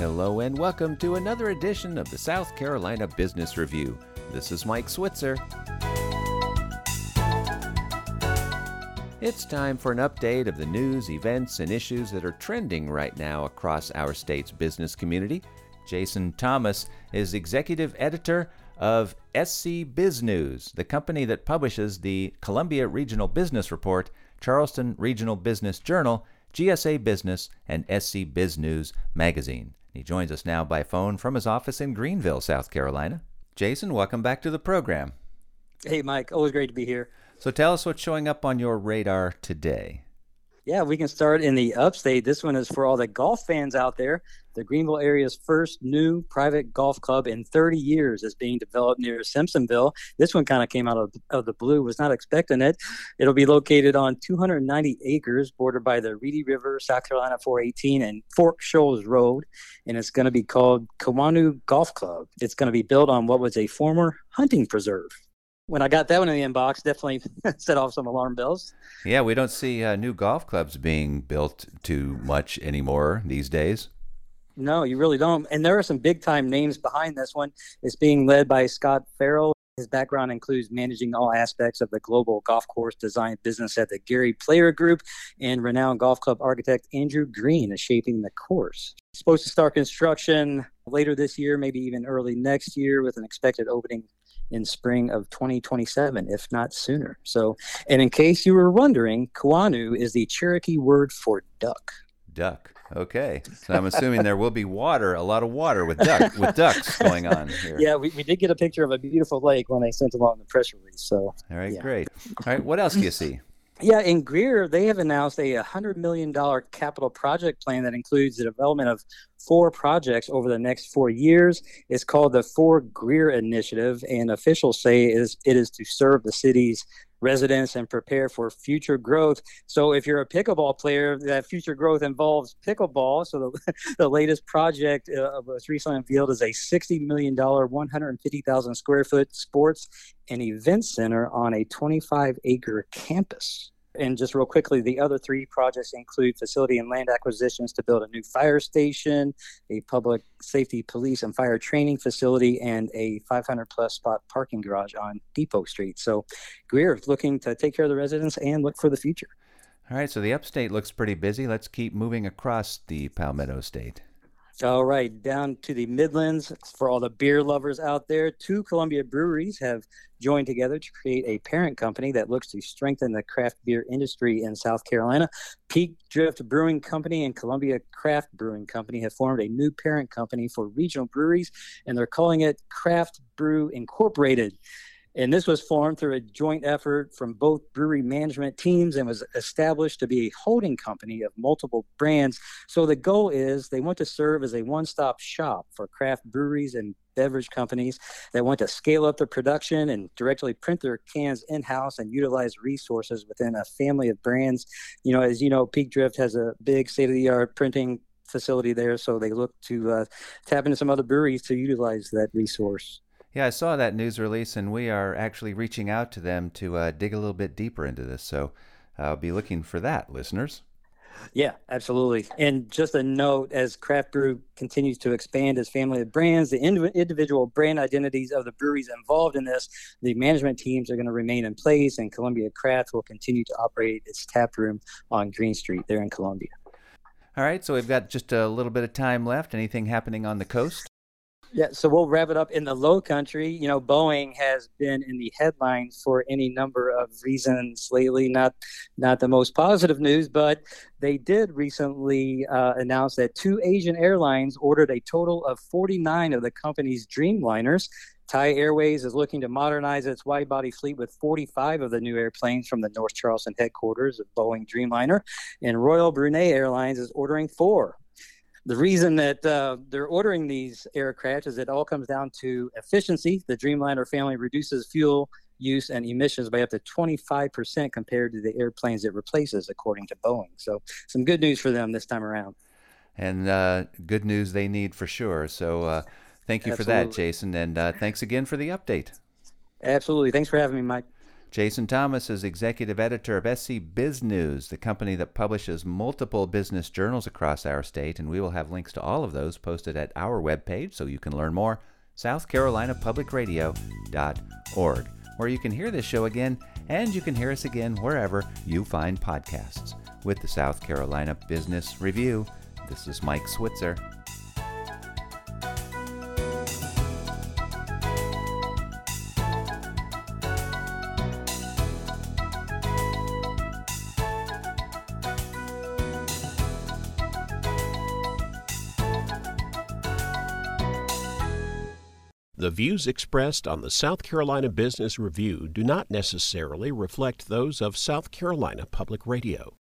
Hello and welcome to another edition of the South Carolina Business Review. This is Mike Switzer. It's time for an update of the news, events, and issues that are trending right now across our state's business community. Jason Thomas is executive editor of SC Biz News, the company that publishes the Columbia Regional Business Report, Charleston Regional Business Journal, GSA Business, and SC Biz News magazine. He joins us now by phone from his office in Greenville, South Carolina. Jason, welcome back to the program. Hey, Mike. Always great to be here. So tell us what's showing up on your radar today. Yeah, we can start in the upstate. This one is for all the golf fans out there. The Greenville area's first new private golf club in 30 years is being developed near Simpsonville. This one kind of came out of the blue, was not expecting it. It'll be located on 290 acres, bordered by the Reedy River, South Carolina 418, and Fork Shoals Road. And it's going to be called Kewannu Golf Club. It's going to be built on what was a former hunting preserve. When I got that one in the inbox, definitely set off some alarm bells. Yeah, we don't see new golf clubs being built too much anymore these days. No, you really don't. And there are some big-time names behind this one. It's being led by Scott Farrell. His background includes managing all aspects of the global golf course design business at the Gary Player Group, and renowned golf club architect Andrew Green is shaping the course. It's supposed to start construction later this year, maybe even early next year, with an expected opening in spring of 2027, if not sooner. So, and in case you were wondering, Kewannu is the Cherokee word for duck. Duck. Okay. So I'm assuming there will be water, a lot of water with ducks going on here. Yeah, we did get a picture of a beautiful lake when they sent along the press release. So, all right, yeah. Great. All right, what else do you see? Yeah, in Greer, they have announced a $100 million capital project plan that includes the development of 4 projects over the next 4 years. It's called the For Greer Initiative, and officials say it is to serve the city's residents and prepare for future growth. So if you're a pickleball player, that future growth involves pickleball. So the latest project was recently unveiled is a $60 million, 150,000 square foot sports and event center on a 25-acre campus. And just real quickly, the other 3 projects include facility and land acquisitions to build a new fire station, a public safety police and fire training facility, and a 500-plus spot parking garage on Depot Street. So Greer is looking to take care of the residents and look for the future. All right, so the upstate looks pretty busy. Let's keep moving across the Palmetto State. All right, down to the Midlands. For all the beer lovers out there, 2 Columbia breweries have joined together to create a parent company that looks to strengthen the craft beer industry in South Carolina. Peak Drift Brewing Company and Columbia Craft Brewing Company have formed a new parent company for regional breweries, and they're calling it Craft Brew Incorporated. And this was formed through a joint effort from both brewery management teams and was established to be a holding company of multiple brands. So the goal is they want to serve as a one-stop shop for craft breweries and beverage companies that want to scale up their production and directly print their cans in-house and utilize resources within a family of brands. You know, as you know, Peak Drift has a big state-of-the-art printing facility there, so they look to tap into some other breweries to utilize that resource. Yeah, I saw that news release, and we are actually reaching out to them to dig a little bit deeper into this. So I'll be looking for that, listeners. Yeah, absolutely. And just a note, as Craft Brew continues to expand its family of brands, the individual brand identities of the breweries involved in this, the management teams are going to remain in place, and Columbia Craft will continue to operate its tap room on Green Street there in Columbia. All right, so we've got just a little bit of time left. Anything happening on the coast? Yeah, so we'll wrap it up in the low country. You know, Boeing has been in the headlines for any number of reasons lately, not the most positive news, but they did recently announce that 2 Asian airlines ordered a total of 49 of the company's Dreamliners. Thai Airways is looking to modernize its wide-body fleet with 45 of the new airplanes from the North Charleston headquarters of Boeing Dreamliner, and Royal Brunei Airlines is ordering 4. The reason that they're ordering these aircraft is it all comes down to efficiency. The Dreamliner family reduces fuel use and emissions by up to 25% compared to the airplanes it replaces, according to Boeing. So some good news for them this time around. And good news they need for sure. So thank you for that, Jason. And thanks again for the update. Absolutely. Thanks for having me, Mike. Jason Thomas is executive editor of SC Biz News, the company that publishes multiple business journals across our state, and we will have links to all of those posted at our webpage so you can learn more, southcarolinapublicradio.org, where you can hear this show again, and you can hear us again wherever you find podcasts. With the South Carolina Business Review, this is Mike Switzer. The views expressed on the South Carolina Business Review do not necessarily reflect those of South Carolina Public Radio.